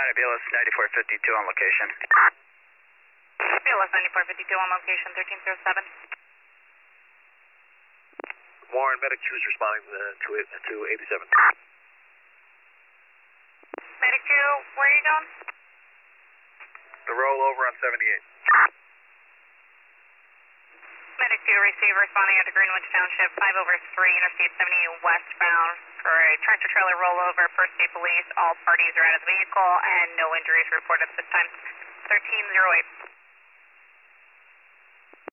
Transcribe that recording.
Got it, BLS 9452 on location. BLS 9452 on location, 1307. Warren, Medic 2 is responding to 87. Medic 2, where are you going? The rollover on 78. Medic 2, receive responding out to Greenwich Township, 5/3, Interstate 78 westbound for a tractor trailer rollover, First State Police. All parties are out of the vehicle and no injuries reported at this time. 1308.